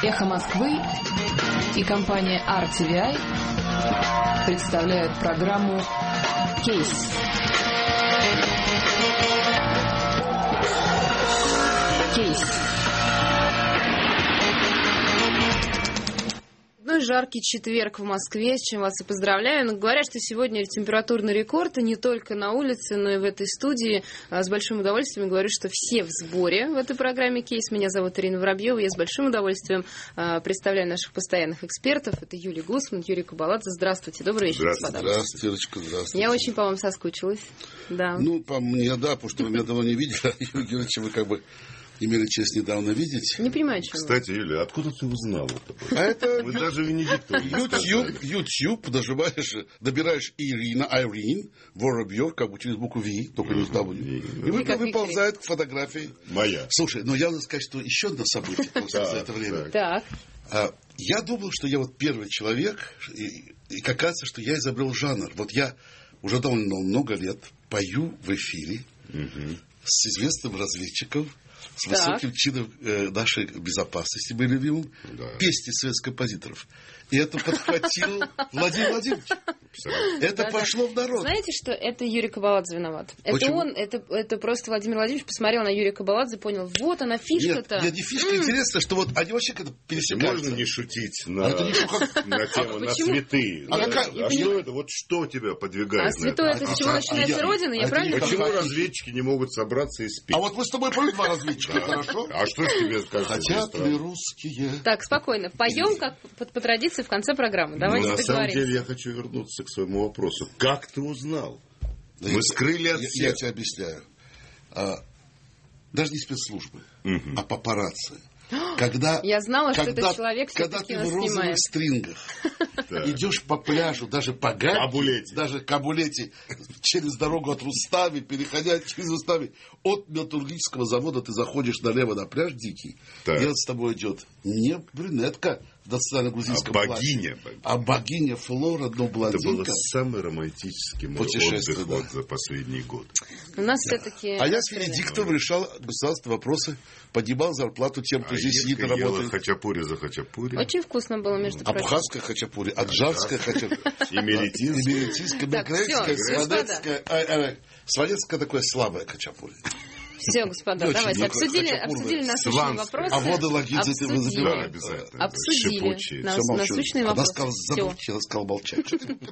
«Эхо Москвы» и компания RTVI представляют программу «Кейс». «Кейс». Жаркий четверг в Москве, с чем вас и поздравляю. Но говорят, что сегодня температурный рекорд, и не только на улице, но и в этой студии. С большим удовольствием говорю, что все в сборе в этой программе «Кейс». Меня зовут Ирина Воробьева. Я с большим удовольствием представляю наших постоянных экспертов. Это Юлия Гусман, Юрий Кабаладзе. Здравствуйте, добрый вечер, господа. Здравствуйте, Ирочка, здравствуйте. Я очень по вам соскучилась. Да. Ну, по мне, да, потому что вы меня давно не видели, а Юрий Георгиевич, вы как бы имели честь недавно видеть. Не понимаю, чего. Кстати, Юля, откуда ты узнал это? А это мы даже Венедиктову YouTube, добираешь Irene Воробьев, как бы через букву V, только не с W. И выползает к фотографии. Моя. Слушай, но я надо сказать, что еще одно событие за это время. Так. Я думал, что я вот первый человек, и оказывается, что я изобрел жанр. Вот я уже довольно много лет пою в эфире с известным разведчиком, с высоким чином нашей безопасности, мы любим, песни советских композиторов. И это подхватил Владимир Владимирович. Это пошло в народ. Знаете, что это Юрий Кабаладзе виноват? Почему? Это просто Владимир Владимирович посмотрел на Юрия Кабаладзе, понял, вот она фишка-то. Нет, не фишка, интересно, что вот они вообще когда пересекаются. Можно не шутить на тему, на цветы. Что это? Вот что тебя подвигает? А святое это с чего начинается Родина, я правильно понимаю? Почему разведчики не могут собраться и спеть? А вот мы с тобой были два разведчика, хорошо? А что ж тебе скажут? Хотят ли русские? Так, спокойно. Поем, как по традиции, в конце программы. Давайте договоримся. На самом деле, я хочу вернуться к своему вопросу. Как ты узнал? Мы скрыли от всех. Я тебе объясняю. Даже не спецслужбы, а папарацци. Я знала, что этот человек все-таки нас снимает. Когда ты в розовых стрингах идешь по пляжу, даже по Гамбе, даже Кабулете, через дорогу от Рустави, переходя через Рустави, от металлургического завода ты заходишь налево на пляж дикий, и с тобой идет не брюнетка в национально-грузинском платье, а богиня Флора, но блондинка. Это было самый романтический мой отдых за последний год. У нас все-таки... А я с Венедиктовым решал государственные вопросы, поднимал зарплату тем, кто здесь сидит и работает. Хачапури за хачапури. Очень вкусно было, между прочим. Абхазская хачапури, аджарская хачапури. Эмеретинская. Белградская. Сванецкая такое слабое хачапури. Все, господа, давайте. Обсудили насущные вопросы. А воды лагидзе вы забивали? Обсудили насущные вопросы. Она сказала молчать.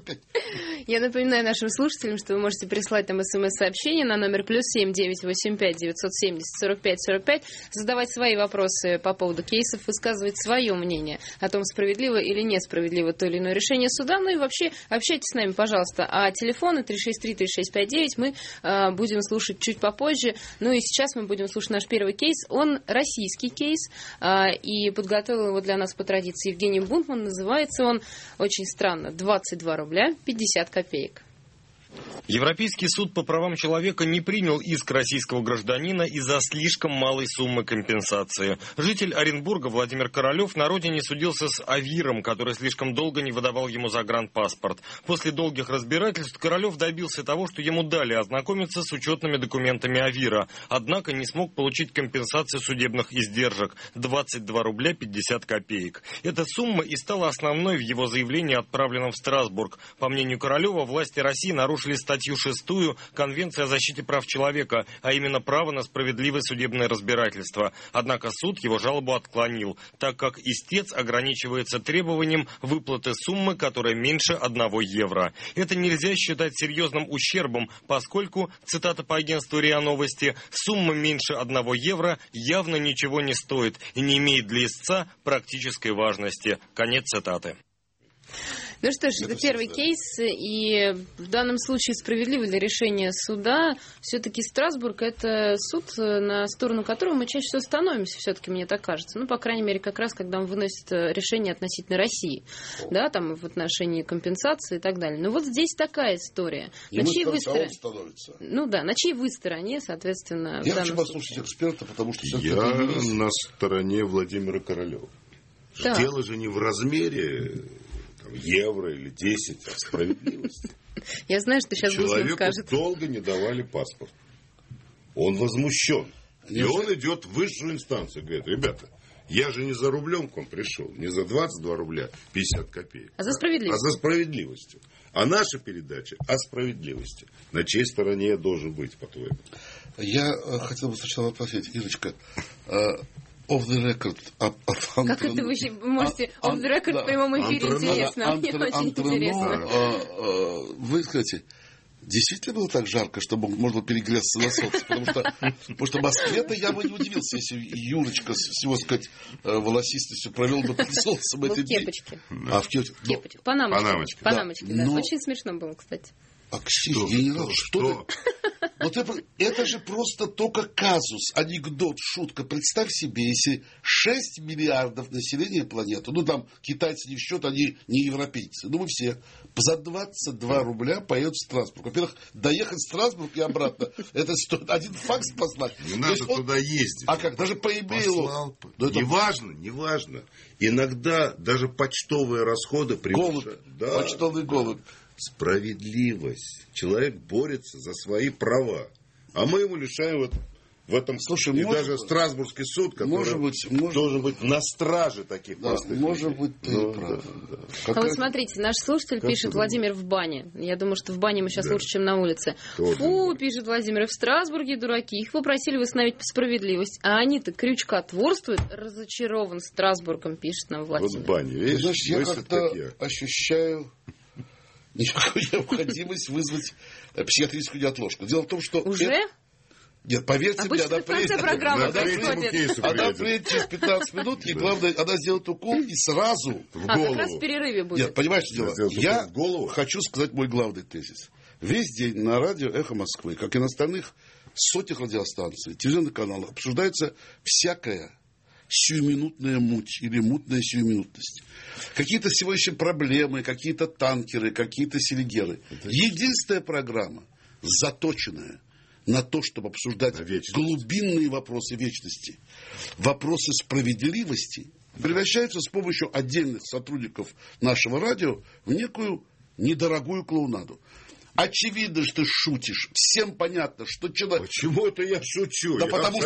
Я напоминаю нашим слушателям, что вы можете прислать нам смс-сообщение на номер +7 985 970 45 45, задавать свои вопросы по поводу кейсов, высказывать свое мнение о том, справедливо или несправедливо то или иное решение суда. Ну и вообще общайтесь с нами, пожалуйста. А телефоны 363-3659 мы будем слушать чуть попозже. Ну и сейчас мы будем слушать наш первый кейс. Он российский кейс, и подготовил его для нас по традиции Евгений Бунтман. Называется он очень странно: 22 рубля 50 копеек. Европейский суд по правам человека не принял иск российского гражданина из-за слишком малой суммы компенсации. Житель Оренбурга Владимир Королев на родине судился с Авиром, который слишком долго не выдавал ему загранпаспорт. После долгих разбирательств Королев добился того, что ему дали ознакомиться с учетными документами Авира, однако не смог получить компенсацию судебных издержек – 22 рубля 50 копеек. Эта сумма и стала основной в его заявлении, отправленном в Страсбург. По мнению Королева, власти России нарушили статью 6 Конвенции о защите прав человека, а именно право на справедливое судебное разбирательство. Однако суд его жалобу отклонил, так как истец ограничивается требованием выплаты суммы, которая меньше 1 евро. Это нельзя считать серьезным ущербом, поскольку, цитата по агентству РИА Новости, сумма меньше 1 евро явно ничего не стоит и не имеет для истца практической важности. Конец цитаты. Ну что ж, это первый кейс, и в данном случае справедливо для решения суда. Все-таки Страсбург — это суд, на сторону которого мы чаще всего становимся, все-таки мне так кажется. Ну, по крайней мере, как раз, когда он выносит решение относительно России, да, там в отношении компенсации и так далее. Но вот здесь такая история. На чьей вы стороне? Ну да, на чьей вы стороне, соответственно. Я хочу послушать эксперта, потому что... Я на стороне Владимира Королева. Да. Дело же не в размере евро или 10, а в справедливости. Я знаю, что сейчас Гусман скажет. Человеку долго не давали паспорт. Он возмущен. И он идет в высшую инстанцию. Говорит: ребята, Я же не за рублем к вам пришел, не за 22 рубля 50 копеек. А за справедливость. А за справедливостью. А наша передача о справедливости. На чьей стороне я должен быть, по-твоему? Я хотел бы сначала спросить, Ирочка, off the record. Как это вы можете off the record в прямом эфире? Интересно. Мне очень интересно. Вы скажите, действительно было так жарко, что можно перегреться на солнце? Потому что в Москве-то я бы не удивился, если Юрочка с его, сказать, волосистостью провел бы под солнцем был эти в кепочке. А в кепочке? Панамочке, да. Но... Очень смешно было, кстати. Генерал, что ты... Вот это же просто только казус, анекдот, шутка. Представь себе, если 6 миллиардов населения планеты, ну там китайцы не в счет, они не европейцы, ну мы все, за 22 рубля поедут в Страсбург. Во-первых, доехать в Страсбург и обратно, это стоит один факс послать. Не надо туда ездить. А как, даже по имейлу? Неважно. Иногда даже почтовые расходы превышают. Да. Почтовый голубь. Справедливость. Человек борется за свои права. А мы его лишаем в этом... Слушай, и даже Страсбургский суд, который должен быть на страже таких простых людей. Может быть, ты прав. А вот смотрите, наш слушатель пишет: Владимир в бане. Я думаю, что в бане мы сейчас лучше, чем на улице. Фу, пишет Владимир, в Страсбурге дураки. Их попросили восстановить справедливость. А они-то крючкотворствуют. Разочарован Страсбургом, пишет нам Владимир. Вот в бане, видишь? Знаешь, я как-то ощущаю... никакой необходимость вызвать психиатрическую неотложку. Дело в том, что... Уже? Нет, поверьте мне, она приедет. Она приедет через 15 минут, и главное, она сделает укол и сразу в голову. Как раз в перерыве будет. Нет, понимаешь, что дело? Я хочу сказать мой главный тезис. Весь день на радио «Эхо Москвы», как и на остальных сотнях радиостанций, телевизионных каналах, обсуждается всякая сиюминутная муть или мутная сиюминутность. Какие-то сегодняшние проблемы, какие-то танкеры, какие-то селигеры. Единственная программа, заточенная на то, чтобы обсуждать глубинные вопросы вечности, вопросы справедливости, превращаются с помощью отдельных сотрудников нашего радио в некую недорогую клоунаду. Очевидно, что ты шутишь. Всем понятно, что человек... Почему это я шучу? Да потому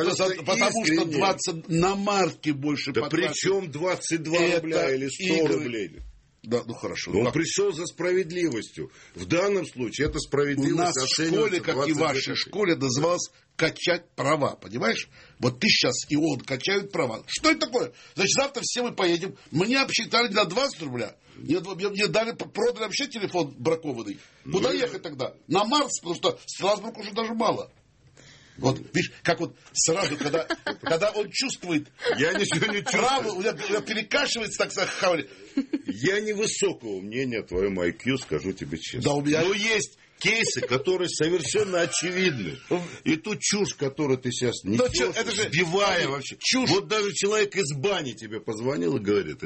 что 20 на марке больше да при чем 22 рубля или 100 рублей? Да, ну хорошо. Он пришел за справедливостью. В данном случае это справедливость. У нас в школе, как и в вашей школе, называлось качать права, понимаешь? Вот ты сейчас и он качают права. Что это такое? Значит, завтра все мы поедем. Мне обсчитали на 20 рубля. Мне дали, продали вообще телефон бракованный. Куда ехать тогда? На Марс, потому что Страсбург уже даже мало. Вот, видишь, как вот сразу, когда он чувствует... Я ничего не чувствую. У меня перекашивается, так сказать, Я невысокого мнения о твоем IQ, скажу тебе честно. Да, у меня... Но есть кейсы, которые совершенно очевидны. И ту чушь, которую ты сейчас несешь, это же сбивая вообще. Чушь. Вот даже человек из бани тебе позвонил и говорит...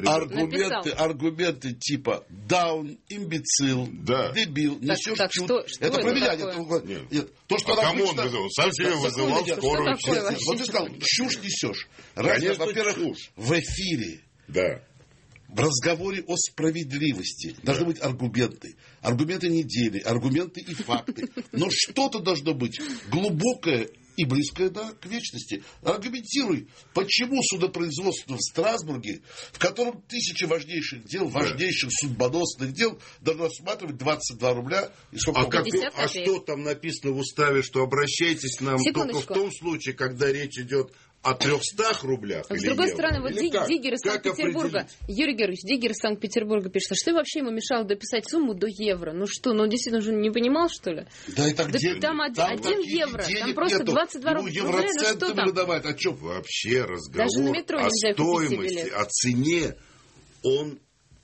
Аргументы типа даун, имбецил, дебил, несешь чушь. Это про меня. Нет. То, что кому он вызвал? Он сам себе вызывал скорую. Вот ты сказал, чушь несешь. Во-первых, в эфире. Да. В разговоре о справедливости должны быть аргументы. Аргументы недели, аргументы и факты. Но что-то должно быть глубокое и близкое, к вечности. Аргументируй, почему судопроизводство в Страсбурге, в котором тысячи важнейших дел, важнейших судьбоносных дел, должно рассматривать 22 рубля. И сколько что там написано в уставе, что обращайтесь к нам только в том случае, когда речь идет о 300 рублях. С другой стороны, вот Диггер из Санкт-Петербурга, Юрий Георгиевич, Диггер из Санкт-Петербурга пишет, что вообще ему мешало дописать сумму до евро? Ну что, он действительно уже не понимал, что ли? Да, и так там 1 евро, там просто 22 рубля, ну что там? Выдавать. О чем вообще разговор о стоимости, о цене, он...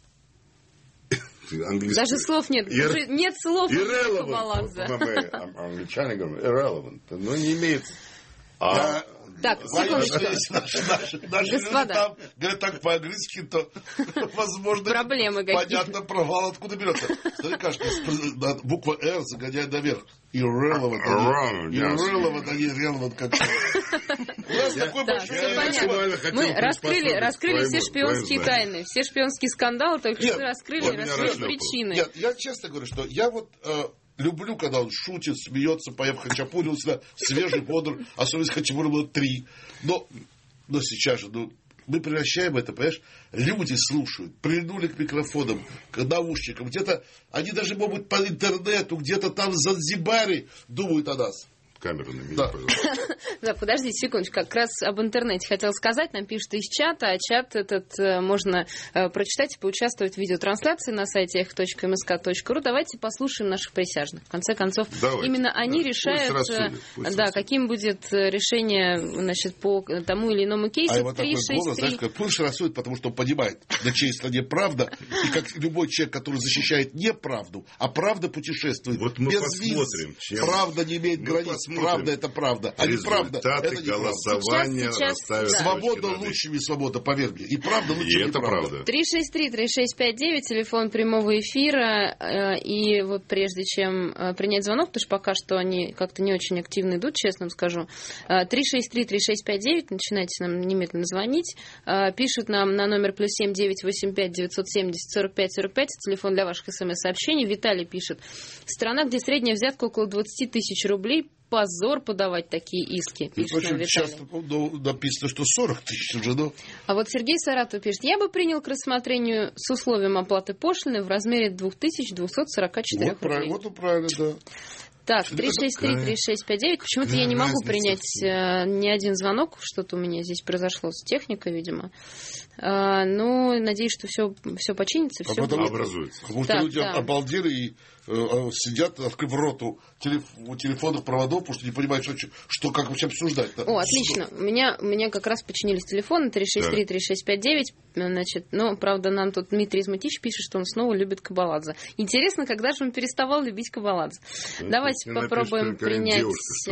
Даже слов нет. Нет слов у Баланза. Англичане говорят, irrelevant. Но не имеет... Так, секундочку. Наши люди там говорят так по-английски, то, возможно, проблемы понятно, провал откуда берется. Смотри, кажется, буква «Р» загоняет наверх. Irrelevant, они relevant как что. У нас такой большой... Мы раскрыли все шпионские тайны, все шпионские скандалы, только что раскрыли причины. Нет, я честно говорю, что я вот... люблю, когда он шутит, смеется, поев Хачапурил, свежий, бодр, особенно если Хачапурил было 3. Но сейчас же, мы превращаем это, понимаешь, люди слушают, прильнули к микрофонам, к наушникам, где-то, они даже могут по интернету, где-то там в Занзибаре думают о нас. Камеру на меня, пожалуйста. Да, подождите секундочку, как раз об интернете хотела сказать. Нам пишут из чата, а чат этот можно прочитать и поучаствовать в видеотрансляции на сайте echo.msk.ru. Давайте послушаем наших присяжных. В конце концов, именно они решают, каким будет решение, значит, по тому или иному кейсу. А его такой голос, знаешь, пусть рассудит, потому что он понимает, на чьей стороне правда, и как любой человек, который защищает неправду, а правда путешествует без виз. Правда не имеет границ. Правда это правда, а неправда это голосования расставят. Свобода лучше, не свобода, поверь мне. И правда лучше, не правда. 363-3659, телефон прямого эфира. И вот прежде чем принять звонок, потому что пока что они как-то не очень активно идут, честно вам скажу. 363-3659, начинайте нам немедленно звонить. Пишут нам на номер +7 985 970 45 45, телефон для ваших смс-сообщений. Виталий пишет: страна, где средняя взятка около 20 тысяч рублей, позор подавать такие иски. Сейчас написано, что 40 тысяч уже, да? А вот Сергей Саратов пишет: я бы принял к рассмотрению с условием оплаты пошлины в размере 2244 рублей. Вот правильно, да. Так, 363-3659. Почему-то я не могу принять ни один звонок. Что-то у меня здесь произошло с техникой, видимо. Ну, надеюсь, что все починится, все образуется. Потому что люди обалдели и сидят, открыв рот у телефонных проводов, потому что не понимают, что как вообще обсуждать. О, отлично. У меня как раз починились телефоны 363-3659. Значит, но, правда, нам тут Дмитрий Изматич пишет, что он снова любит Кабаладзе. Интересно, когда же он перестал любить Кабаладзе? Давайте попробуем принять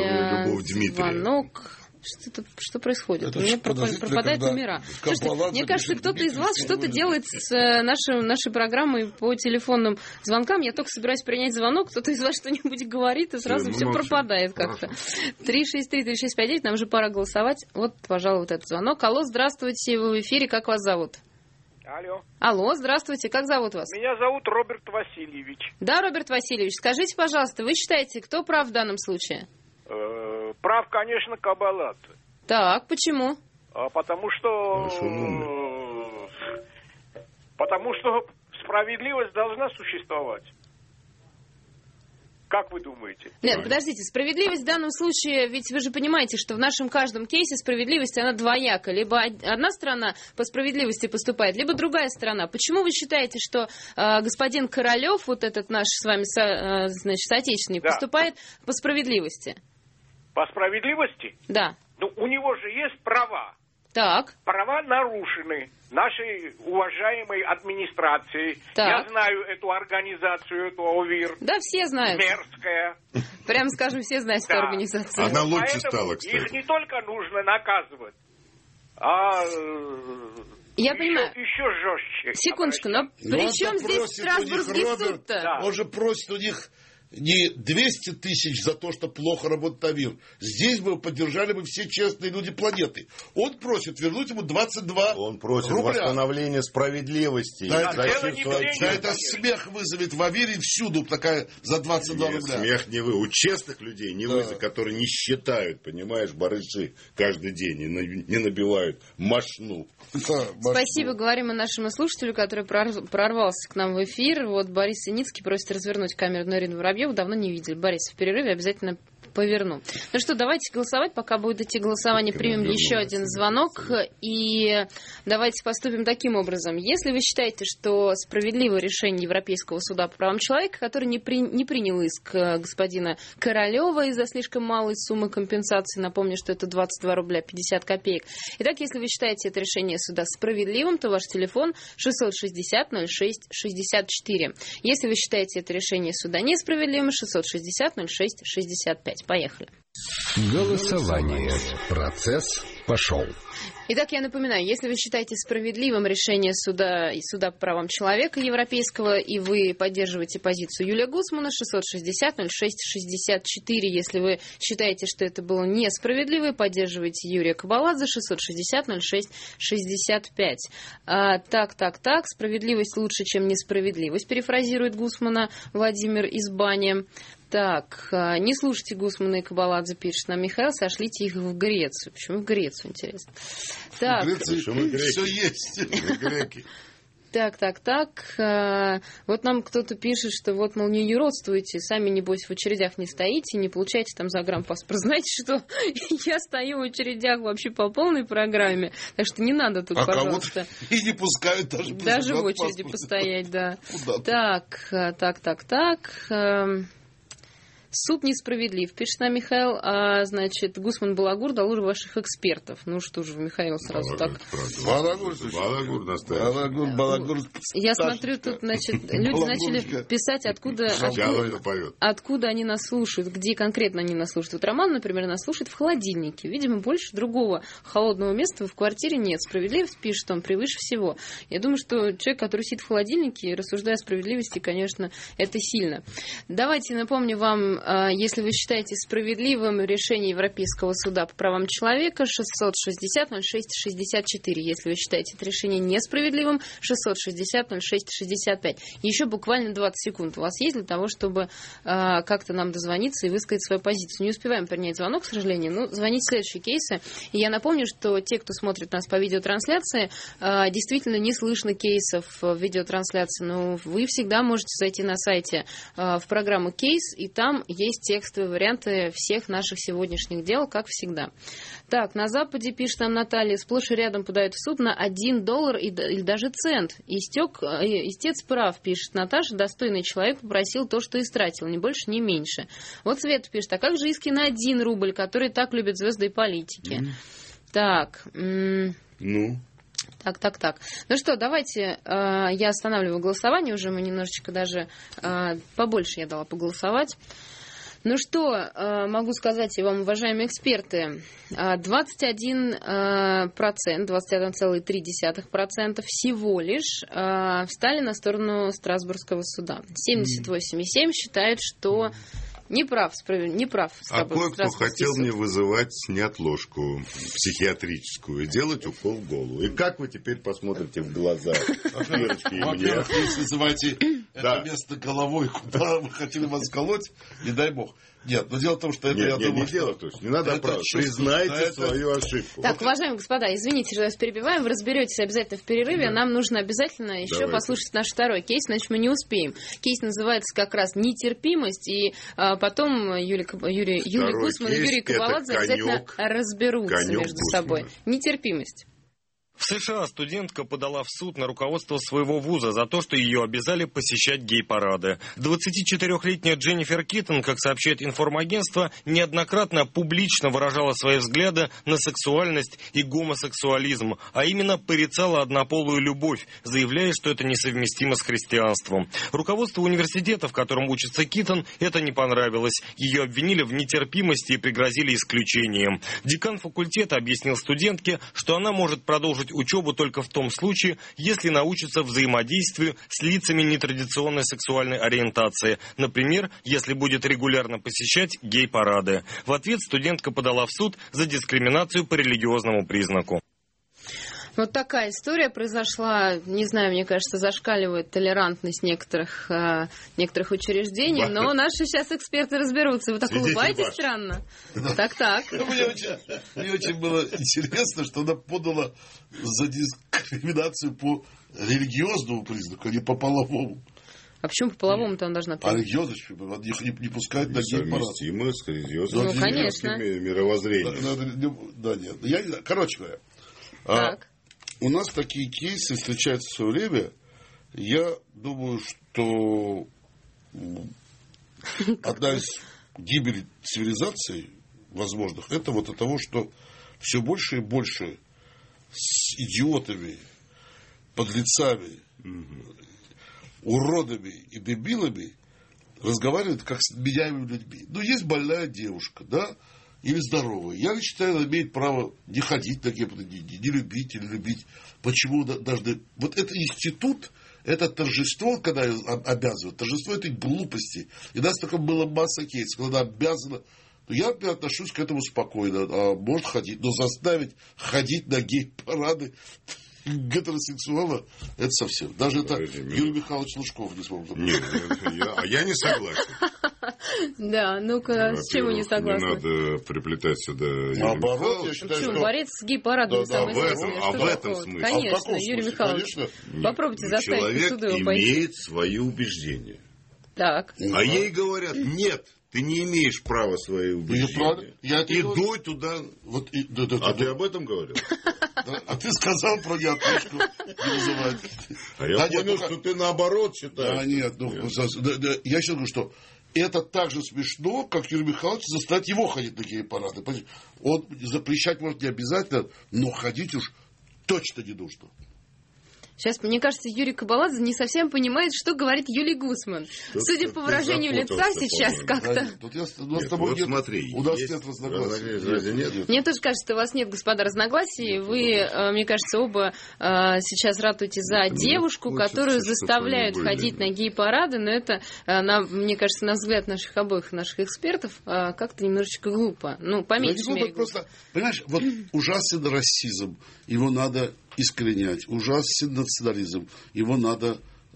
звонок. Что происходит? У меня пропадают номера. Слушайте, мне кажется, кто-то из вас что-то делает с нашей программой по телефонным звонкам. Я только собираюсь принять звонок, кто-то из вас что-нибудь говорит, и сразу все пропадает как-то. 363-3659, нам же пора голосовать. Вот, пожалуй, вот этот звонок. Алло, здравствуйте, вы в эфире, как вас зовут? Алло, здравствуйте, как зовут вас? Меня зовут Роберт Васильевич. Да, Роберт Васильевич, скажите, пожалуйста, вы считаете, кто прав в данном случае? Прав, конечно, Кабаладзе. Так, почему? Потому что справедливость должна существовать. Как вы думаете? Нет, подождите, справедливость в данном случае, ведь вы же понимаете, что в нашем каждом кейсе справедливость, она двояка. Либо одна сторона по справедливости поступает, либо другая сторона. Почему вы считаете, что господин Королев, вот этот наш с вами соотечественник, поступает по справедливости? По справедливости? Да. Ну, у него же есть права. Так. Права нарушены нашей уважаемой администрацией. Так. Я знаю эту организацию, эту ОВИР. Да, все знают. Мерзкая. Прям скажем, все знают эту организацию. Она лучше стала, кстати. Их не только нужно наказывать, а я понимаю. Еще жестче. Секундочку, но при чем здесь Страсбургский суд-то? Да. Он же просит у них не 200 тысяч за то, что плохо работает ОВИР. Здесь бы поддержали бы все честные люди планеты. Он просит вернуть ему 22 Он просит рубля. Восстановления справедливости. Это смех вызовет в ОВИРе всюду такая за 22 рубля. Смех не вы. У честных людей не вызовет, которые не считают, понимаешь, барыши каждый день и не набивают мошну. Спасибо, говорим мы нашему слушателю, который прорвался к нам в эфир. Вот Борис Синицкий просит развернуть камеру на Ирину Воробьеву. Давно не видели. Борис, в перерыве обязательно поверну. Ну что, давайте голосовать. Пока будет идти голосование, примем еще один звонок. И давайте поступим таким образом. Если вы считаете, что справедливое решение Европейского суда по правам человека, который не принял иск господина Королева из-за слишком малой суммы компенсации, напомню, что это 22 рубля 50 копеек. Итак, если вы считаете это решение суда справедливым, то ваш телефон 660-06-64. Если вы считаете это решение суда несправедливым, 660-06-65. Поехали. Голосование. Процесс пошел. Итак, я напоминаю, если вы считаете справедливым решение суда и суда по правам человека европейского, и вы поддерживаете позицию Юлия Гусмана, 660-06-64. Если вы считаете, что это было несправедливо, и поддерживаете Юрия Кабаладзе, 660-06-65. Так. Справедливость лучше, чем несправедливость, перефразирует Гусмана Владимир из Бани. Так, не слушайте Гусмана и Кабаладзе, пишет нам Михаил, сошлите их в Грецию. Почему в Грецию, интересно? Так. В Греции все есть. Греки. Так. Вот нам кто-то пишет, что вот, мол, не юродствуете, сами, небось, в очередях не стоите, не получаете там загранпаспорт. Знаете, что я стою в очередях вообще по полной программе, так что не надо тут, пожалуйста. И не пускают даже в очереди постоять, да. Так. Суд несправедлив, пишет нам Михаил. Значит, Гусман Балагур дал уже ваших экспертов. Ну что же, Михаил сразу так. Балагур настоящий. Балагур. Я смотрю, тут, значит, люди начали писать, откуда они нас слушают, где конкретно они нас слушают. Вот Роман, например, нас слушает в холодильнике. Видимо, больше другого холодного места в квартире нет. Справедливость, пишет он, превыше всего. Я думаю, что человек, который сидит в холодильнике, рассуждая о справедливости, конечно, это сильно. Давайте напомню вам, если вы считаете справедливым решение Европейского суда по правам человека, 660-06-64. Если вы считаете это решение несправедливым, 660-06-65. Еще буквально 20 секунд у вас есть для того, чтобы как-то нам дозвониться и высказать свою позицию. Не успеваем принять звонок, к сожалению, но звоните в следующие кейсы. И я напомню, что те, кто смотрит нас по видеотрансляции, действительно не слышно кейсов в видеотрансляции, но вы всегда можете зайти на сайте в программу «Кейс», и там есть текстовые варианты всех наших сегодняшних дел, как всегда. Так, на Западе, пишет нам Наталья, сплошь и рядом подают в суд на $1 или даже цент. Истец прав, пишет Наташа, достойный человек попросил то, что истратил, ни больше, ни меньше. Вот Света пишет, а как же иски на 1 рубль, которые так любят звезды и политики? Так. Так. Ну что, давайте я останавливаю голосование, уже мы немножечко даже побольше я дала поголосовать. Ну что, могу сказать и вам, уважаемые эксперты, 21,3% всего лишь встали на сторону Страсбургского суда. 78,7% считают, что не прав. А кое-кто хотел мне вызывать неотложку психиатрическую и делать укол в голову. И как вы теперь посмотрите в глаза Верочке и мне? Если называете это место головой, куда вы хотели вас колоть, не дай бог. Нет, но дело в том, что это, я думаю, не надо признайте свою ошибку. Так, уважаемые господа, извините, что я вас перебиваем, вы разберетесь обязательно в перерыве, нам нужно обязательно еще послушать наш второй кейс, иначе мы не успеем. Кейс называется как раз «Нетерпимость», и потом Юрий Гусман и Юрий Кабаладзе обязательно разберутся между собой. Нетерпимость. В США студентка подала в суд на руководство своего вуза за то, что ее обязали посещать гей-парады. 24-летняя Дженнифер Киттон, как сообщает информагентство, неоднократно публично выражала свои взгляды на сексуальность и гомосексуализм, а именно порицала однополую любовь, заявляя, что это несовместимо с христианством. Руководству университета, в котором учится Киттон, это не понравилось. Ее обвинили в нетерпимости и пригрозили исключением. Декан факультета объяснил студентке, что она может продолжить учебу только в том случае, если научится взаимодействию с лицами нетрадиционной сексуальной ориентации. Например, если будет регулярно посещать гей-парады. В ответ студентка подала в суд за дискриминацию по религиозному признаку. Вот такая история произошла, не знаю, мне кажется, зашкаливает толерантность некоторых учреждений, но наши сейчас эксперты разберутся. Вы так улыбаетесь странно? Так. Мне очень было интересно, что она подала за дискриминацию по религиозному признаку, а не по половому. А почему по половому-то она должна подать? А религиозному не пускают на гей-парад. Совместимо с религиозным мировоззрением. Да, нет. Короче говоря. Так. У нас такие кейсы встречаются в свое время. Я думаю, что одна из гибелей цивилизации возможных, это вот от того, что все больше и больше с идиотами, подлецами, уродами и дебилами разговаривают как с меняемыми людьми. Ну, есть больная девушка, да, или здоровая. Я считаю, она имеет право не ходить на гей-парады, не любить или любить. Почему должны... Вот это институт, это торжество, когда обязывают, торжество этой глупости. И у нас только была масса кейсов, когда она обязана... Ну, я отношусь к этому спокойно. Может ходить, но заставить ходить на гей-парады гетеросексуала, это совсем. Даже это Юрий Михайлович Лужков не смог. Нет, я не согласен. Да, ну-ка, с чем вы не согласны? Не надо приплетать сюда Юрия Наоборот, я считаю, Почему? что... Борец с гей-парадом самый известный. в этом смысле. Конечно, Юрий Михайлович. Попробуйте заставить суду его пойти. Человек имеет свои убеждения. Так. А ей говорят, нет, ты не имеешь права свои убеждения. Иду туда. А ты об этом говорил? А ты сказал про неотмычку не вызывать. А я понял, что ты наоборот считаешь. Да нет, я сейчас говорю, что это так же смешно, как Юрий Михайлович заставить его ходить на гей-парады. Он запрещать может не обязательно, но ходить уж точно не нужно. Сейчас, мне кажется, Юрий Кабаладзе не совсем понимает, что говорит Юлий Гусман. Судя по выражению лица сейчас как-то... Смотри, у нас нет разногласий. Мне тоже кажется, что у вас нет, господа, разногласий. Вы, мне кажется, оба сейчас ратуете за девушку, которую заставляют ходить на гей-парады, но это, мне кажется, на взгляд наших обоих наших экспертов, как-то немножечко глупо. Ну, по меньшей мере. Просто, понимаешь, вот ужасен расизм, его надо искоренять, ужасен национализм, его надо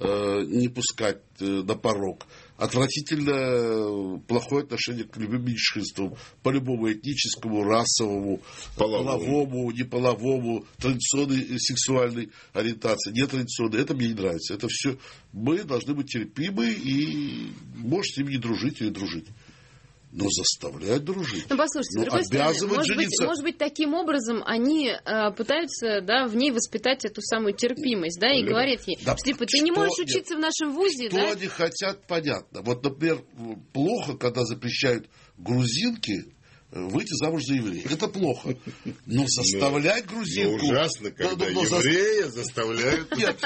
не пускать на порог. Отвратительно плохое отношение к любым меньшинствам, по любому этническому, расовому, половому, неполовому, традиционной сексуальной ориентации, нетрадиционной. Это мне не нравится. Это все мы должны быть терпимы и можешь с ними не дружить или дружить. Но заставлять дружить. Ну, послушайте, с другой стороны, может быть, таким образом они пытаются, да, в ней воспитать эту самую терпимость, да, и говорят ей, что, типа, ты не можешь учиться в нашем вузе, что да? Что они хотят, понятно. Вот, например, плохо, когда запрещают грузинки выйти замуж за еврея. Это плохо. Но заставлять грузинку... ужасно, когда еврея заставляют... Нет,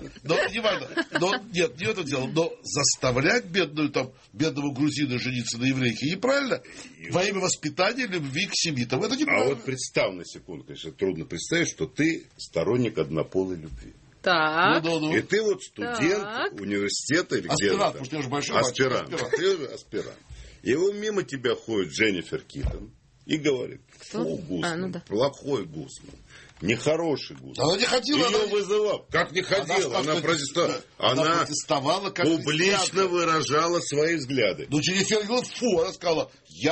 не важно. Нет, не это дело. Но заставлять бедного грузина жениться на еврейке неправильно. Во имя воспитания любви к семитам. Это неправильно. А вот представь на секунду, конечно, трудно представить, что ты сторонник однополой любви. Так. И ты вот студент университета или где-то. Аспирант, потому что я же большой аспирант. Ты аспирант. И вот мимо тебя ходит Дженнифер Китон и говорит, фу, Гусман, плохой Гусман, нехороший Гусман. Она не ходила. Ее вызывал. Как не ходила? Она протестовала, публично выражала свои взгляды. Но Дженнифер говорит, фу, она сказала,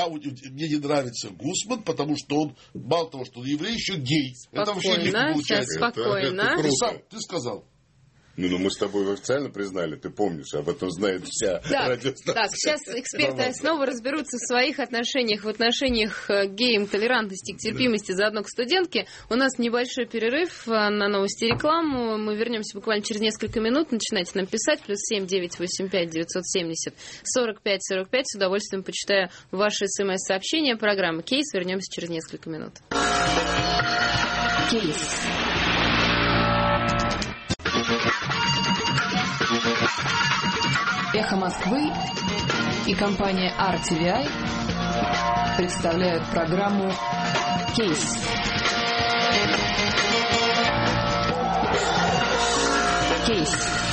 мне не нравится Гусман, потому что он, мало того, что он еврей, еще гей. Это вообще не получается. Спокойно. Ты сказал. Ну, мы с тобой официально признали, ты помнишь, об этом знает вся радиостанция. Так, сейчас эксперты снова разберутся в своих отношениях, в отношениях к геям, толерантности, к терпимости, заодно к студентке. У нас небольшой перерыв на новости и рекламу. Мы вернемся буквально через несколько минут. Начинайте нам писать. +7 985 970 45 45. С удовольствием почитаю ваши смс-сообщения. Программа «Кейс». Вернемся через несколько минут. Кейс. Эхо Москвы и компания RTVI представляют программу «Кейс». «Кейс».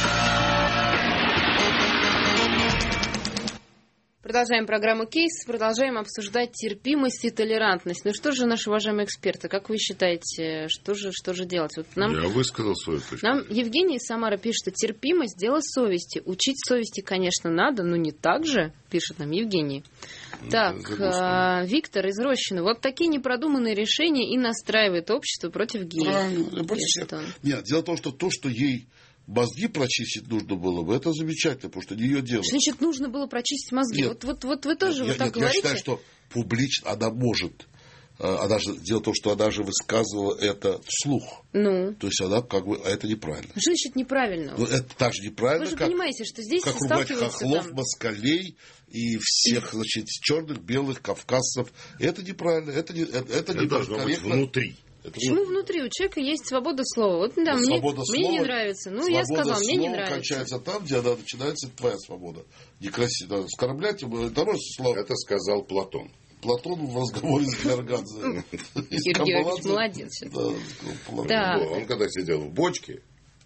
Продолжаем программу «Кейс», продолжаем обсуждать терпимость и толерантность. Ну что же, наши уважаемые эксперты, как вы считаете, что же делать? Вот я высказал свою точку. Нам Евгений из Самары пишет, что терпимость – дело совести. Учить совести, конечно, надо, но не так же, пишет нам Евгений. Так, Виктор из Рощино. Вот такие непродуманные решения и настраивает общество против геев. Нет, дело в том, что то, что ей мозги прочистить нужно было бы, это замечательно, потому что не ее дело. Что значит нужно было прочистить мозги? Нет, вот вы тоже вот так говорите? Я считаю, что публично она может. Дело в том, что она же высказывала это вслух. Ну. То есть она как бы... А это неправильно. Что значит неправильно? Ну, это так же неправильно, вы же понимаете, что здесь как ругать хохлов, москалей и всех, значит, черных, белых, кавказцев. Это неправильно. Это не должно быть внутри. Почему внутри? У человека есть свобода слова. Вот да, мне не нравится. Ну, я сказал, мне не нравится. Кончается там, где она начинается, твоя свобода. Некрасиво оскорблять, это сказал Платон. Платон в разговоре с Гаргадзе. Юрий Георгиевич молодец. Он когда сидел в бочке,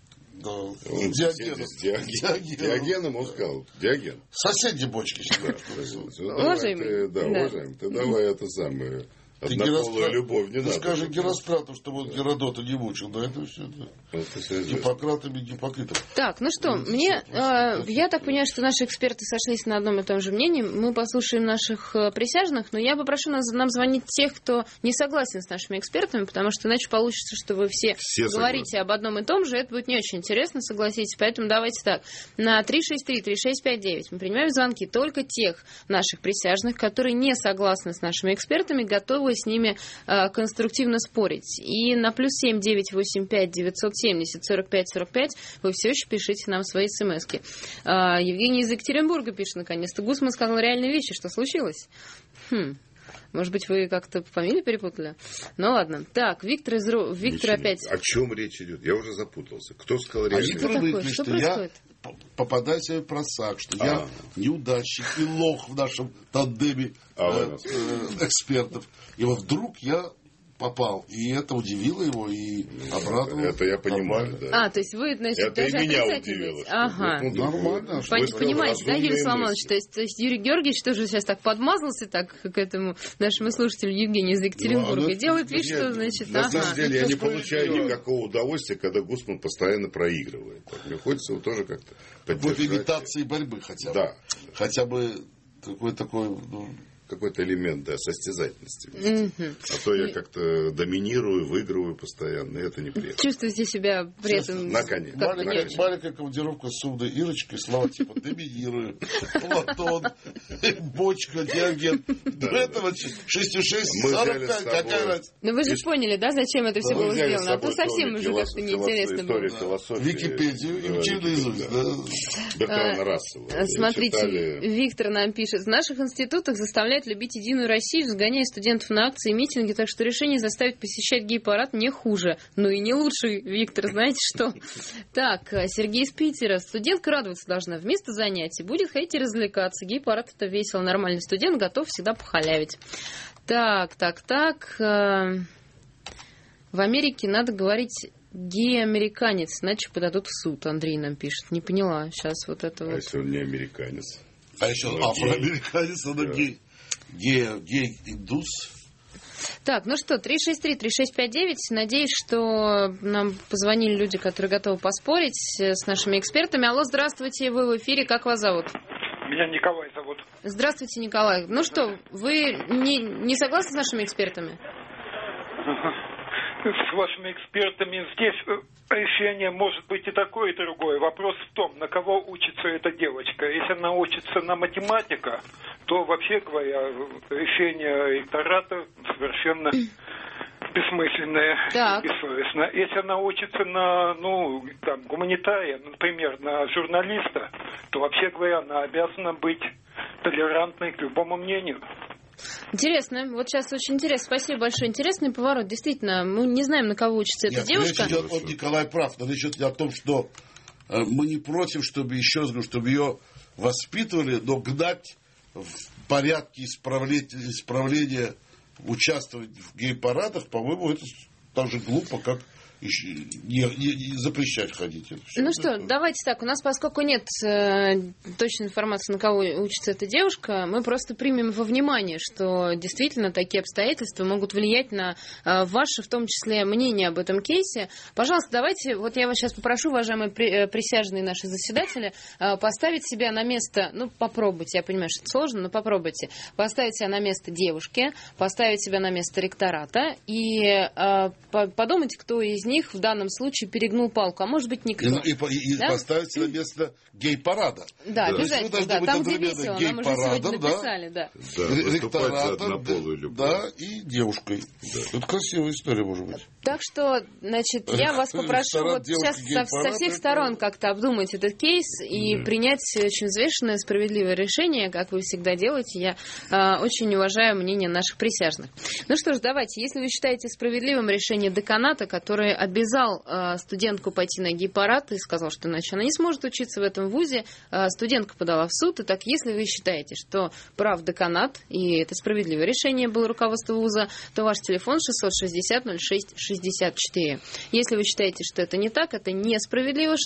с Диогеном он сказал, Диоген. Соседней бочки. Уважаемый. Уважаемый, ты давай это самое... Однополая любовь не надо. Скажи Герострату, что вот Геродота не мучил. Да, это все. Гиппократом и Гиппокритом. Так, ну что, я так понимаю, что наши эксперты сошлись на одном и том же мнении. Мы послушаем наших присяжных, но я попрошу нам звонить тех, кто не согласен с нашими экспертами, потому что иначе получится, что вы все говорите об одном и том же. Это будет не очень интересно, согласитесь. Поэтому давайте так. На 363-3659 мы принимаем звонки только тех наших присяжных, которые не согласны с нашими экспертами, готовы с ними конструктивно спорить. И на +7 985 970 45 45 вы все еще пишите нам свои смски. Евгений из Екатеринбурга пишет наконец-то. Гусман сказал реальные вещи. Что случилось? Может быть, вы как-то фамилию перепутали? Ну ладно. Так, Виктор опять... О чем речь идет? Я уже запутался. Кто сказал реальные вещи? Они привыкли, что я попадаю себе в просак, что я неудачник и лох в нашем тандеме экспертов. И вот вдруг я попал. И это удивило его и обрадовало. Это я понимаю, да. То есть вы, значит, это даже и меня удивило. Ага. Нормально. Понимаете, да, Юрий Соломонович? То есть Юрий Георгиевич тоже сейчас так подмазался так к этому нашему слушателю Евгению из Екатеринбурга. Делает вид, что, значит, на самом деле я не получаю никакого удовольствия, когда Гусман постоянно проигрывает. Мне хочется его тоже как-то поддержать. Вот имитации борьбы хотя бы. Да. Хотя бы какой-то элемент, состязательности. А то я как-то доминирую, выигрываю постоянно, и это неприятно. Чувствуете себя при этом... Наконец. Маленькая командировка с умной Ирочкой, слова типа доминирую, Платон, бочка, Диоген. До этого 6,6, 45, какая разница? Ну вы же поняли, да, зачем это все было сделано? А то совсем уже как-то неинтересно было. Википедию и учили наизусть. Бертрана Рассела. Смотрите, Виктор нам пишет. В наших институтах заставляют любить Единую Россию, загоняя студентов на акции и митинги, так что решение заставить посещать гей-парад не хуже. Ну и не лучше, Виктор, знаете что? Так, Сергей из Питера. Студентка радоваться должна. Вместо занятий будет ходить и развлекаться. Гей-парад — это весело. Нормальный студент готов всегда похалявить. Так. В Америке надо говорить гей-американец, иначе подадут в суд. Андрей нам пишет. Не поняла. Сейчас вот это вот. А если он не американец? А еще афроамериканец, он гей-индус. Так, ну что, 363-3659. Надеюсь, что нам позвонили люди, которые готовы поспорить с нашими экспертами. Алло, здравствуйте, вы в эфире. Как вас зовут? Меня Николай зовут. Здравствуйте, Николай. Ну что, вы не согласны с нашими экспертами? С вашими экспертами здесь решение может быть и такое, и другое. Вопрос в том, на кого учится эта девочка. Если она учится на математика, то, вообще говоря, решение ректората совершенно бессмысленное и бессовестное. Если она учится на, гуманитария, например, на журналиста, то, вообще говоря, она обязана быть толерантной к любому мнению. Интересно. Вот сейчас очень интересно. Спасибо большое. Интересный поворот. Действительно, мы не знаем, на кого учится эта девушка. Речь идет, Николай прав, но речь идет о том, что мы не против, чтобы ее воспитывали, но гнать в порядке исправления участвовать в гей-парадах, по-моему, это так же глупо, как не запрещать ходить. Ну что, давайте так. У нас, поскольку нет точной информации, на кого учится эта девушка, мы просто примем во внимание, что действительно такие обстоятельства могут влиять на ваше, в том числе, мнение об этом кейсе. Пожалуйста, давайте, вот я вас сейчас попрошу, уважаемые присяжные наши заседатели, поставить себя на место, попробуйте, я понимаю, что это сложно, но попробуйте, поставить себя на место девушки, поставить себя на место ректората и подумайте, кто из них в данном случае перегнул палку, а может быть никто. И поставить на место гей-парада. Да, обязательно. Да. Там, где весело, нам уже сегодня написали. Да. Ректоратом, и девушкой. Да. Это красивая история, может быть. Так что, значит, я вас попрошу вот сейчас со всех сторон как-то обдумать этот кейс и принять очень взвешенное, справедливое решение, как вы всегда делаете. Я очень уважаю мнение наших присяжных. Ну что ж, давайте, если вы считаете справедливым решение деканата, который обязал студентку пойти на гей-парад и сказал, что иначе она не сможет учиться в этом вузе, студентка подала в суд. Итак, если вы считаете, что прав деканат, и это справедливое решение было руководство вуза, то ваш телефон 660-06-64. Если вы считаете, что это не так, это несправедливо,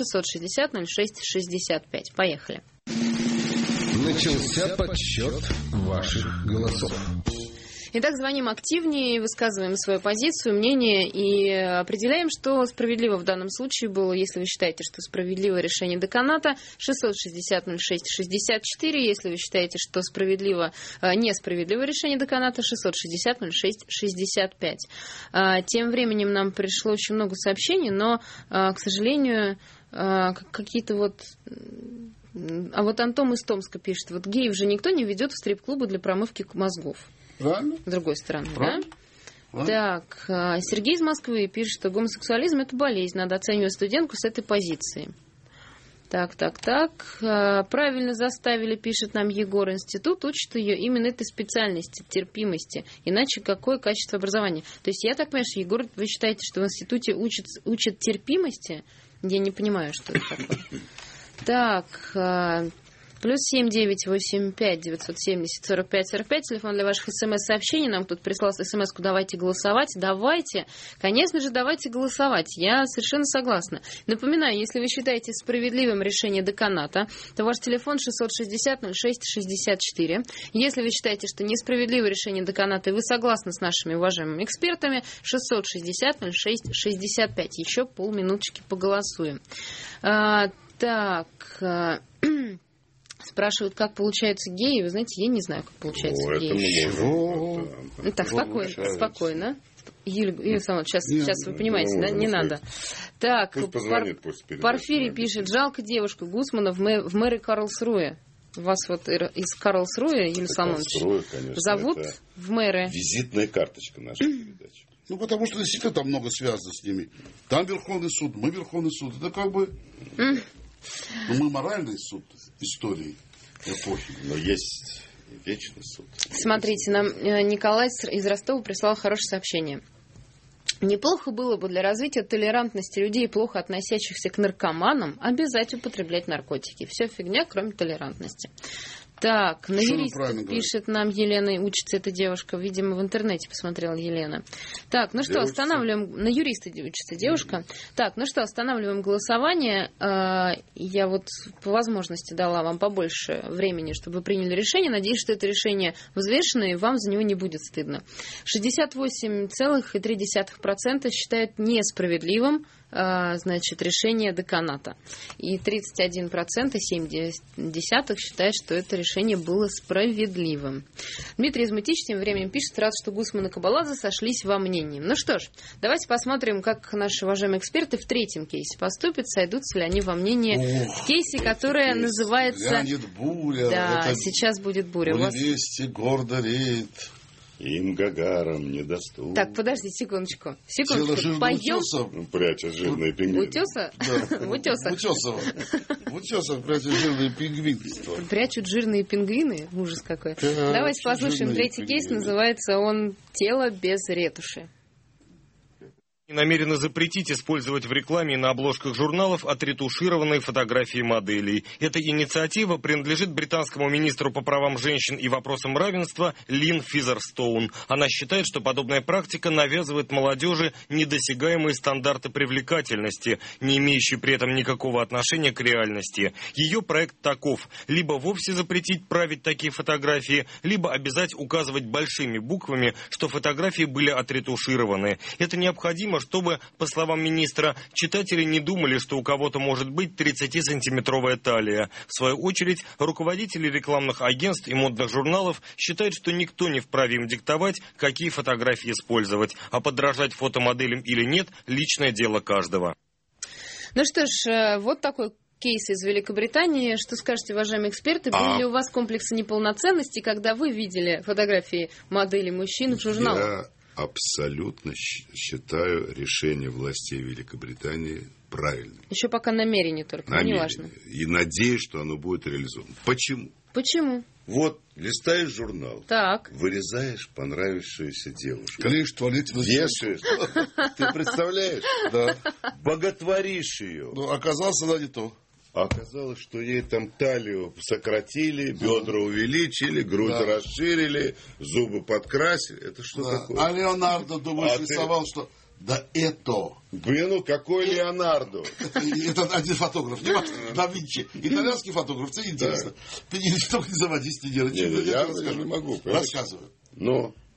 660-06-65. Поехали. Начался подсчет ваших голосов. Итак, звоним активнее, высказываем свою позицию, мнение и определяем, что справедливо в данном случае было, если вы считаете, что справедливое решение деканата, 660-06-64, если вы считаете, что несправедливое решение деканата, 660-06-65. Тем временем нам пришло очень много сообщений, но, к сожалению, какие-то вот... А вот Антон из Томска пишет, вот геев же никто не ведет в стрип-клубы для промывки мозгов. Правильно. С другой стороны, правильно. Да? Так, Сергей из Москвы пишет, что гомосексуализм – это болезнь, надо оценивать студентку с этой позиции. Так. Правильно заставили, пишет нам Егор. Институт учит ее именно этой специальности, терпимости. Иначе какое качество образования? То есть я так понимаю, что, Егор, вы считаете, что в институте учат терпимости? Я не понимаю, что это такое. Так, плюс 7985-970-45-45, телефон для ваших смс-сообщений. Нам тут прислал смс-ку «Давайте голосовать». Давайте, конечно же, давайте голосовать. Я совершенно согласна. Напоминаю, если вы считаете справедливым решение деканата, то ваш телефон 660-06-64. Если вы считаете, что несправедливое решение деканата, и вы согласны с нашими уважаемыми экспертами, 660-06-65. Еще полминуточки поголосуем. Так, спрашивают, как получаются геи. Вы знаете, я не знаю, как получаются геи. Так, спокойно. Юлия Самойловна, сейчас вы понимаете, да? Не надо. Так, Порфирий пишет, жалко девушку Гусмана в мэры Карлсруэ. Вас вот из Карлсруэ, Юлия Самойловна, зовут в мэры. Визитная карточка нашей передачи. Ну, потому что действительно там много связано с ними. Там Верховный суд, мы Верховный суд. Это как бы... мы моральный суд истории эпохи. Но есть вечный суд. Смотрите, нам Николай из Ростова прислал хорошее сообщение. Неплохо было бы для развития толерантности людей, плохо относящихся к наркоманам, обязать употреблять наркотики. Все фигня, кроме толерантности. Так, на юриста пишет нам Елена, учится эта девушка, видимо, в интернете посмотрела Елена. Так, ну что, останавливаем, на юриста учится девушка. Так, ну что, останавливаем голосование. Я вот по возможности дала вам побольше времени, чтобы вы приняли решение. Надеюсь, что это решение взвешенное, и вам за него не будет стыдно. 68,3% считают несправедливым решение деканата. И 31%, 0,7% считают, что это решение было справедливым. Дмитрий Измытич тем временем пишет, рад, что Гусман и Кабаладзе сошлись во мнении. Ну что ж, давайте посмотрим, как наши уважаемые эксперты в третьем кейсе поступят, сойдутся ли они во мнении в кейсе, которое называется... Грянет буря. Да, сейчас будет буря. Вести гордо реет. Им Гагарам недоступно. Так, подожди, секундочку. Поем. Пряча жирные пингвины. Утеса? Утеса прячут жирные пингвины. Прячут жирные пингвины? Ужас какой. Давайте послушаем третий кейс. Называется он «Тело без ретуши». Намерены запретить использовать в рекламе и на обложках журналов отретушированные фотографии моделей. Эта инициатива принадлежит британскому министру по правам женщин и вопросам равенства Лин Физерстоун. Она считает, что подобная практика навязывает молодежи недосягаемые стандарты привлекательности, не имеющие при этом никакого отношения к реальности. Ее проект таков: либо вовсе запретить править такие фотографии, либо обязать указывать большими буквами, что фотографии были отретушированы. Это необходимо, чтобы, по словам министра, читатели не думали, что у кого-то может быть 30-сантиметровая талия. В свою очередь, руководители рекламных агентств и модных журналов считают, что никто не вправе им диктовать, какие фотографии использовать, а подражать фотомоделям или нет – личное дело каждого. Ну что ж, вот такой кейс из Великобритании. Что скажете, уважаемые эксперты? Были ли у вас комплексы неполноценности, когда вы видели фотографии моделей мужчин в журналах? Абсолютно считаю решение властей Великобритании правильным. Еще пока намерение только, но не важно. И надеюсь, что оно будет реализовано. Почему? Почему? Вот, листаешь журнал, так. Вырезаешь понравившуюся девушку. Клеишь в туалете. Вешаешь. Ты представляешь? Да. Боготворишь ее. Но оказалось, она не то. Оказалось, что ей там талию сократили, бедра увеличили, грудь расширили, зубы подкрасили. Это что такое? А Леонардо, думаешь, рисовал, что... Да это... Блин, какой Леонардо? Это один фотограф, не важно, да Винчи. Итальянский фотограф, это интересно. Ты только не заводись, не делай. Я не могу. Рассказываю. Но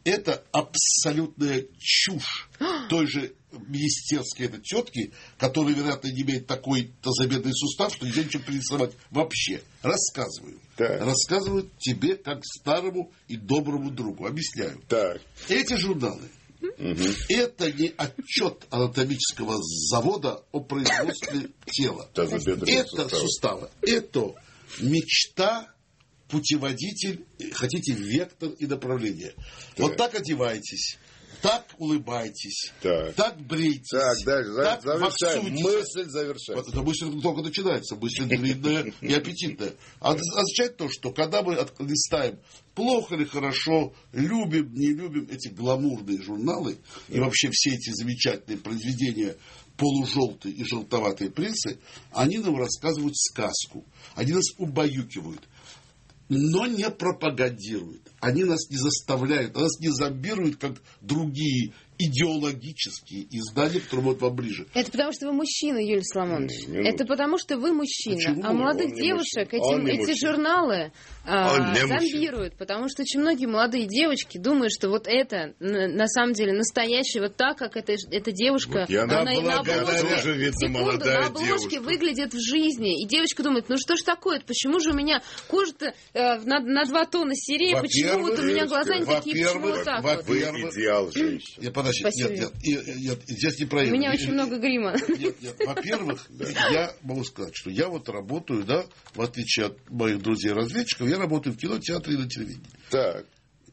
это абсолютная чушь той же министерской этой тетки, которая, вероятно, не имеет такой тазобедренный сустав, что нельзя ничего перерисовать вообще. Рассказываю. Так. Рассказываю тебе как старому и доброму другу. Объясняю. Так. Эти журналы это не отчет анатомического завода о производстве тела. Это суставы. Это мечта, путеводитель, хотите, вектор и направление. Так. Вот так одевайтесь, так улыбайтесь, так брейтесь, так ваксуйтесь. Мысль завершается. Вот эта мысль только начинается, мысль длинная и аппетитная. Означает то, что когда мы листаем плохо или хорошо, любим, не любим эти гламурные журналы и вообще все эти замечательные произведения полужелтые и желтоватые прессы, они нам рассказывают сказку, они нас убаюкивают, но не пропагандируют. Они нас не заставляют, нас не зомбируют, как другие идеологические издания, которые будут вам ближе. Это потому, что вы мужчина, Юлий Соломонович. Это потому, что вы мужчина. Почему? А молодых девушек эти журналы зомбируют. Потому что очень многие молодые девочки думают, что вот это на самом деле настоящее, вот так, как эта девушка вот на обложке выглядит в жизни. И девочка думает, ну что ж такое, почему же у меня кожа-то на 2 тона серее, почему вот у меня глаза не такие, почему вот так вот? Вы идеал женщины. Нет, здесь не про это. У меня очень много грима. Нет, Во-первых, я могу сказать, что я вот работаю, да, в отличие от моих друзей-разведчиков, я работаю в кино, театре и на телевидении. Так.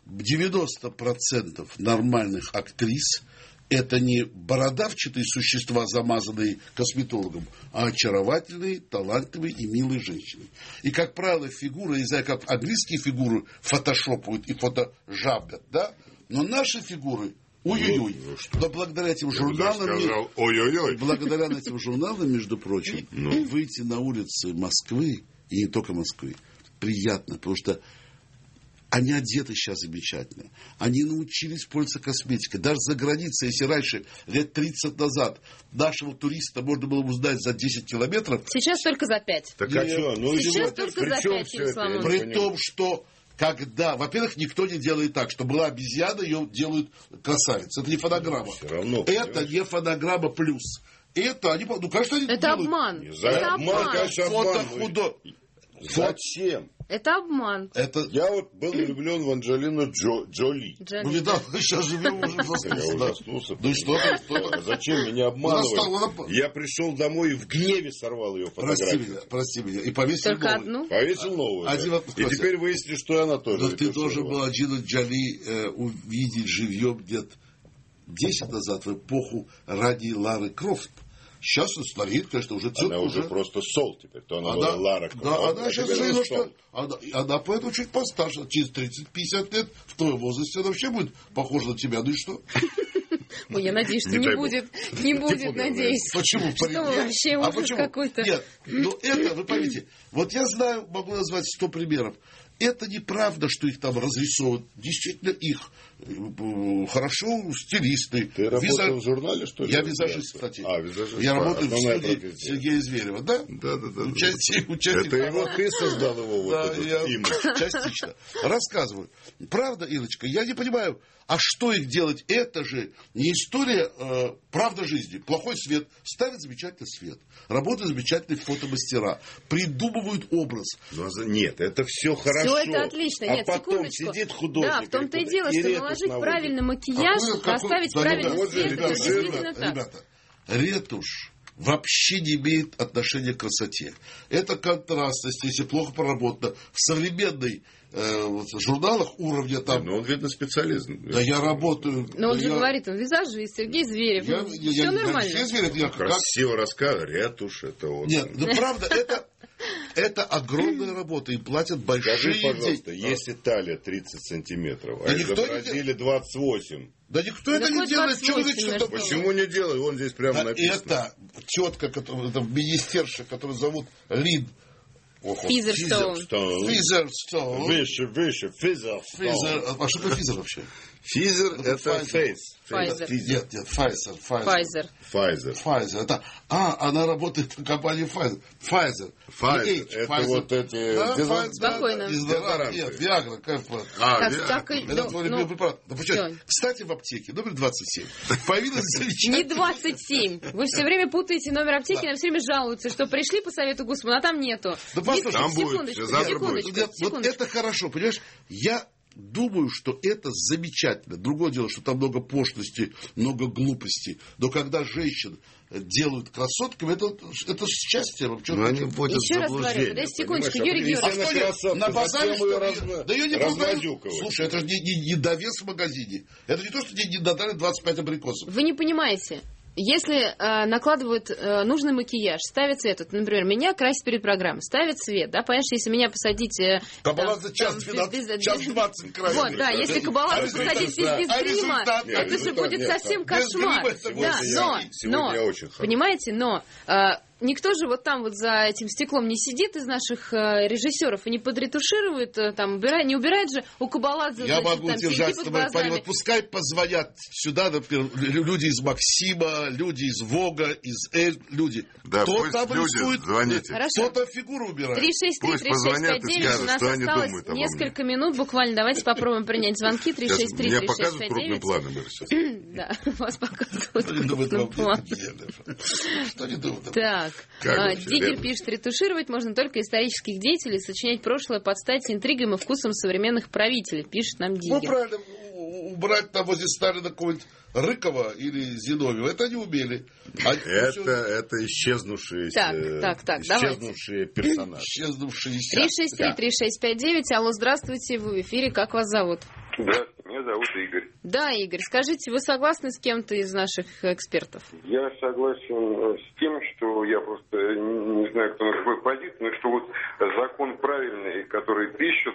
90% нормальных актрис это не бородавчатые существа, замазанные косметологом, а очаровательные, талантливые и милые женщины. И, как правило, фигуры, я не знаю, как английские фигуры фотошопают и фотожабят, да, но наши фигуры... Ой-ой-ой. Но благодаря этим журналам... Благодаря этим журналам, между прочим, выйти на улицы Москвы, и не только Москвы, приятно, потому что они одеты сейчас замечательно. Они научились пользоваться косметикой. Даже за границей, если раньше, лет 30 назад, нашего туриста можно было узнать за 10 километров... Сейчас только за 5. Так а что? Сейчас только за 5, При том, что... Когда, во-первых, никто не делает так, что была обезьяна, ее делают красавицей. Это не фонограмма. Это не фонограмма плюс. Это, они, ну, конечно, они это делают. Обман. Это обман, конечно, обман. Зачем? Это обман. Я вот был влюблен в Анджелину Джоли. Ну, видал, сейчас живем уже ужаснулся. Ну, что-то. Зачем меня обманывать? Я пришел домой и в гневе сорвал ее фотографию. Прости меня. И повесил только новую. Одну? Повесил новую. И теперь выяснили, что она тоже. Но ты должен был Анджелину Джоли увидеть живьем где-то 10 назад, в эпоху ранней Лары Крофт. Сейчас он стареет, конечно, уже цвет. Она уже просто Сол теперь. То она была Лара Крофт. Да, она сейчас немножко... Она поэтому чуть постарше. Через 30-50 лет в твоем возрасте она вообще будет похожа на тебя. Ну и что? Ой, я надеюсь, что не будет. Не будет, надеюсь. Почему? Что вообще ужас какой-то. Нет, ну это, вы поймите. Вот я знаю, могу назвать 100 примеров. Это неправда, что их там разрисовывают. Действительно, их хорошо стилисты. Ты работал в журнале, что ли? Я визажист, кстати. Визажист. Я работаю в студии Сергея Зверева, да? Да. Участник. Это его ты создал его, да, частично. Рассказываю. Правда, Илочка, я не понимаю, а что их делать? Это же не история, правда жизни. Плохой свет. Ставят замечательный свет. Работают замечательные фотомастера. Придумывают образ. Нет, это все хорошо. Все это отлично. Нет, потом секундочку. сидит художник. Да, в том-то и дело, что наложить правильный макияж, поставить правильный свет. Это действительно так. Ребята, ретушь вообще не имеет отношения к красоте. Это контрастность, если плохо проработано. В современной журналах уровня там... Но он, видно, специалист. Да я работаю... Но он же говорит, он визажист, Сергей Зверев. Все нормально. Сергей Зверев, красиво рассказывает, ретушь, это он. Нет, ну правда, это огромная работа, им платят большие деньги. Скажи, пожалуйста, если талия 30 сантиметров, а изобразили 28... Да никто это не делает. Почему не делает? Вон здесь прямо написано. Это тетка, это министерша, которую зовут Лин. Физерстоун. Физерстоун. Выше, Физерстоун. А что такое физер вообще? Pfizer это Face. Pfizer. Нет, Pfizer. Это, она работает в компании Pfizer. Pfizer. Это вот эти... Спокойно. Нет, Viagra. Это твой любимый препарат. Кстати, в аптеке номер 27 появилась замечательная... Не 27. Вы все время путаете номер аптеки, нам все время жалуются, что пришли по совету Гусмана, а там нету. Да послушай, там будет, завтра будет. Вот это хорошо, понимаешь? Я думаю, что это замечательно. Другое дело, что там много пошлости, много глупости. Но когда женщин делают красотками, это счастье. Но они вводят в заблуждение. Еще раз говорю, подожди секундочку, Юрий Георгиевич. На базаре, да ее не продают. Слушай, это же не довес в магазине. Это не то, что не додали 25 абрикосов. Вы не понимаете. Если накладывают нужный макияж, ставят цвет, вот, например, меня красят перед программой, ставят цвет, да, понимаешь, если меня посадить... Кабалаза час 20 красит. Вот, да, если Кабалаза посадить без грима, это же будет совсем кошмар. Да, но, понимаете, но... Никто же вот там вот за этим стеклом не сидит из наших режиссеров и не подретуширует, там, не убирает же у Кабаладзе. Я могу держать с тобой парень. Вот пускай позвонят сюда, например, люди из Максима, люди из Вога, из Эль, люди. Да, кто пусть там люди рисует, звоните. Кто-то фигуру убирает. 363-3659, у нас осталось несколько минут буквально. Давайте попробуем принять звонки. 363-3659. Меня показывают крупным планом сейчас. Да, вас показывают крупным планом. Что не думают? Так. Диггер пишет, ретушировать можно только исторических деятелей, сочинять прошлое под стать интригам и вкусом современных правителей, пишет нам Диггер. Ну, правильно, убрать там возле Сталина какого-нибудь Рыкова или Зиновьева, это они умели. Это исчезнувшие персонажи. Исчезнувшие. 363-3659, алло, здравствуйте, вы в эфире, как вас зовут? Здравствуйте, меня зовут Игорь. Да, Игорь, скажите, вы согласны с кем-то из наших экспертов? Я согласен с тем, что я просто не знаю, кто на какой позиции, но что вот закон правильный, который пишут,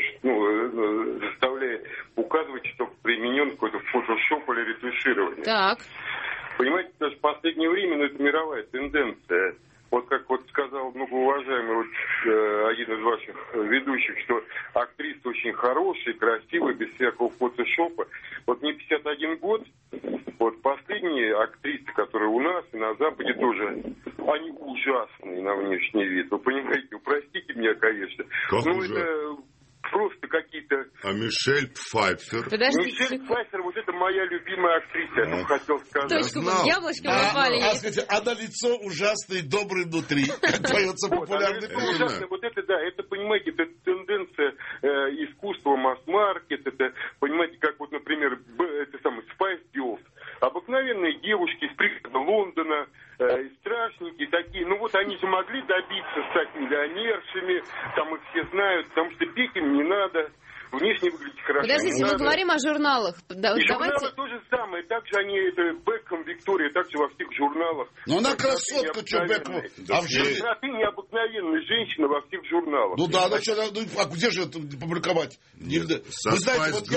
заставляет указывать, что применен какой-то фотошоп или ретуширование. Так. Понимаете, даже в последнее время, это мировая тенденция. Вот как вот сказал многоуважаемый один из ваших ведущих, что актриса очень хорошая, красивая, без всякого фотошопа. Вот мне 51 год, вот последние актрисы, которые у нас и на Западе тоже, они ужасные на внешний вид. Вы понимаете, простите меня, конечно. Как но ужасно? Это просто какие-то... А Мишель Пфайффер? Подождите. Мишель Пфайффер, вот это моя любимая актриса, я хотел сказать. Точку под яблочком попали. Она лицо ужасное и доброе внутри, как поется популярный ужасное. Вот это, да, это, понимаете, это тенденция искусства, масс-маркет, это, понимаете, как вот, например, это самое Spice Girls. Обыкновенные девушки из пригорода Лондона, страшненькие такие, ну вот они же могли добиться, стать миллионершами, там их все знают, потому что петь им не надо, внешне выглядеть хорошо. Подождите, мы говорим о журналах. Журналы то же самое, также они, Бекхэм, Виктория, также во всех журналах. Но она красотка, что Бекхэм. А в жизни... Ты необыкновенная женщина во всех журналах. Ну да, а где же это публиковать? Вы знаете, вот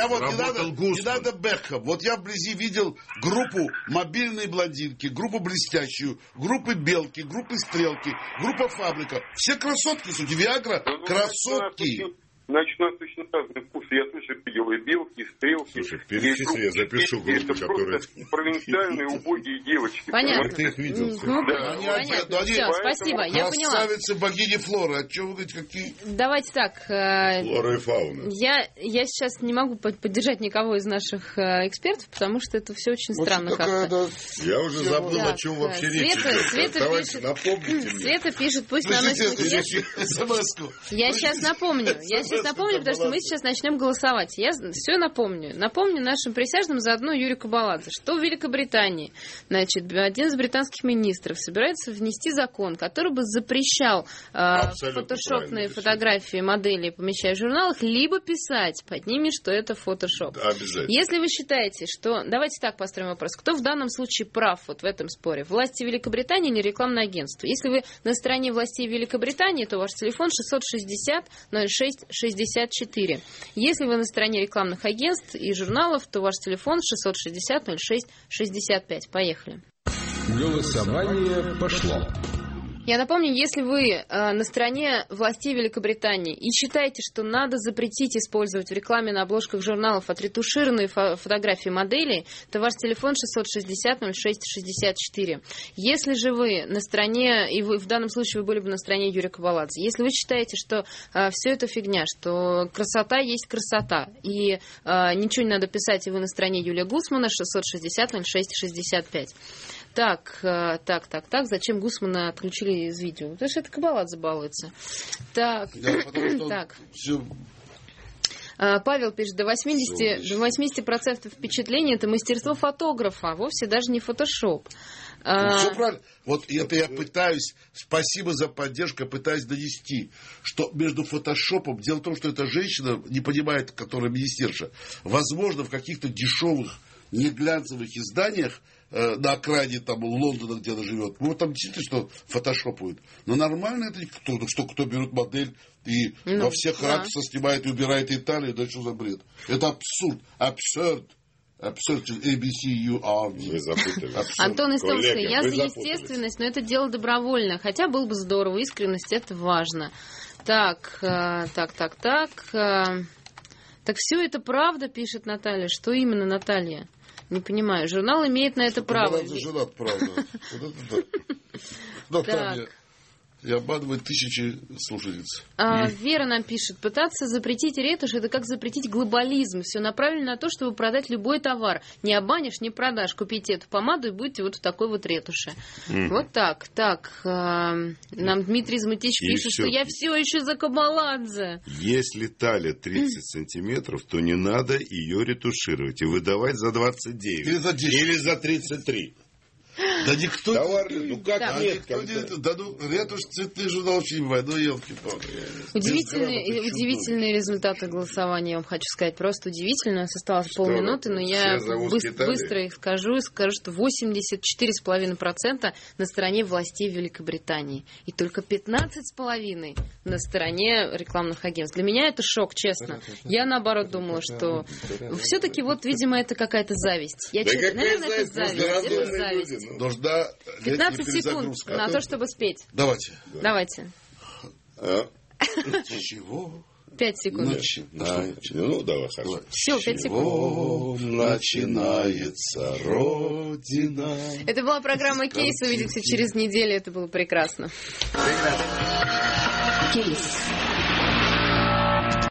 не надо Бекхэм. Вот я вблизи видел группу «Мобильные блондинки», группу «Блестящую», группы «Белки», группы «Стрелки», группа «Фабрика». Все красотки, сути, Виагра, красотки. Значит, у нас точно разные вкусы. Я слышу, видел и белки, и стрелки. Слушай, перечисли, я запишу группу, которые... провинциальные убогие девочки. Понятно. Ты их видел? Понятно. Все, спасибо, я поняла. Красавицы богини Флоры. А что вы говорите, какие? Давайте так. Флора и фауна. Я сейчас не могу поддержать никого из наших экспертов, потому что это все очень странно как-то. Я уже забыл, о чем вообще речь идет. Давайте напомните мне. Света пишет, пусть наносит макияж. Я сейчас напомню, потому что мы сейчас начнем голосовать. Я все напомню. Напомню нашим присяжным, заодно Юрию Кабаладзе, что в Великобритании, значит, один из британских министров собирается внести закон, который бы запрещал фотошопные фотографии моделей, помещая в журналах, либо писать под ними, что это фотошоп. Обязательно. Если вы считаете, что... Давайте так построим вопрос. Кто в данном случае прав вот в этом споре? Власти Великобритании или рекламное агентство? Если вы на стороне властей Великобритании, то ваш телефон 660-06-64. Если вы на стороне рекламных агентств и журналов, то ваш телефон 660-06-65. Поехали. Голосование пошло. Я напомню, если вы на стороне властей Великобритании и считаете, что надо запретить использовать в рекламе на обложках журналов отретушированные фотографии моделей, то ваш телефон 660-06-64. Если же вы на стороне, и вы, в данном случае вы были бы на стороне Юрия Кабаладзе, если вы считаете, что все это фигня, что красота есть красота, и ничего не надо писать, и вы на стороне Юлия Гусмана, 660-06-65. Так, зачем Гусмана отключили из видео? Потому что это Кабаладзе балуется. Так, так. Павел пишет, до 80% впечатлений это мастерство фотографа, а вовсе даже не фотошоп. Все правильно. Вот это я пытаюсь, спасибо за поддержку, пытаюсь донести, что между фотошопом, дело в том, что эта женщина не понимает, которая министерша, возможно, в каких-то дешевых, неглянцевых изданиях на окраине там Лондона, где она живет, вот там действительно что фотошопают. Но нормально это, кто берет модель и во всех ракурсах снимает и убирает Италию, да что за бред? Это абсурд. Абсурд, ABCURD. Вы запутали. Антон из Томска, я за естественность, но это дело добровольно. Хотя было бы здорово, искренность это важно. Так. Так все это правда, пишет Наталья. Что именно, Наталья? Не понимаю. Журнал имеет на это право. Женат, правда. И обманывает тысячи слушательниц. Вера нам пишет, пытаться запретить ретушь, это как запретить глобализм. Все направлено на то, чтобы продать любой товар. Не обманешь, не продашь. Купите эту помаду и будете вот в такой вот ретуши. Вот так. Нам Дмитрий Зматич пишет, что я все еще за Кабаладзе. Если талия 30 сантиметров, то не надо ее ретушировать и выдавать за 29. Или за 10. Или за 33. Да никто... ретушь цветные журналы очень бывает, елки-палки. Удивительные результаты голосования, я вам хочу сказать. Просто удивительно. Осталось полминуты, но я быстро их скажу, что 84,5% на стороне властей Великобритании. И только 15,5% на стороне рекламных агентств. Для меня это шок, честно. Я, наоборот, думала, что все-таки, вот, видимо, это какая-то зависть. Наверное, это зависть. Это зависть. Нужна 15 секунд на то, чтобы спеть. Давайте. Чего? 5 секунд. Давай, хорошо. Все, 5 секунд. Начинается Родина. Это была программа «Кейс». Увидимся через неделю. Это было прекрасно. Кейс.